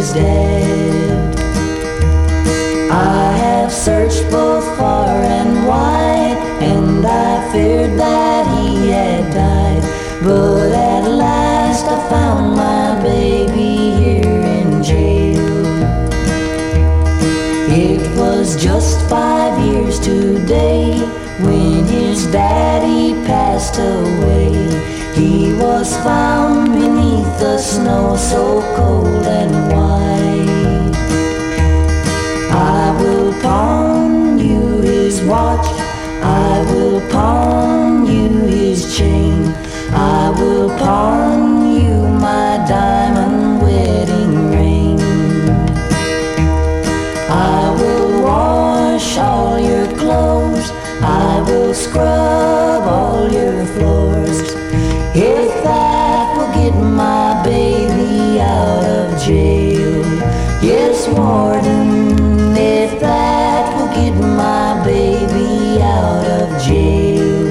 his dad. I have searched both far and wide, and I feared that he had died. But at last I found my baby here in jail. It was just 5 years today when his daddy passed away. He was found beneath the snow so cold and white. I will pawn you his watch, I will pawn you his chain, I will pawn you my diamond wedding ring. I will wash all your clothes, I will scrub all your floors, if that will get my baby out of jail. Yes, warden, if that will get my baby out of jail.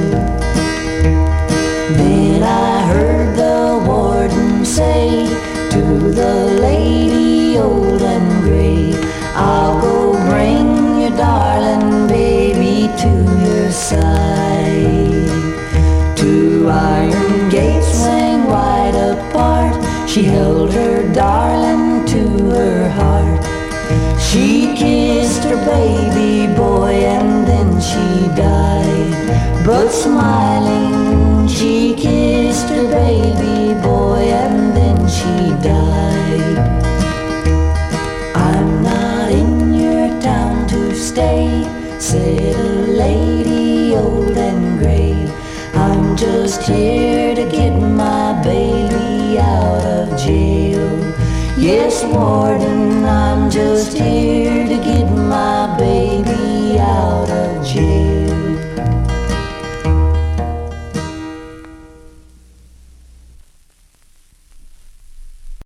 Then I heard the warden say to the lady old and gray, I'll go bring your darling baby to your side. Two iron gates swing wide apart, she held her darling to her heart. She kissed her baby boy and then she died. But smiling, she kissed her baby boy and then she died. I'm not in your town to stay, said a lady old and gray. I'm just here to get my baby out of jail. Yes, warden, I'm just here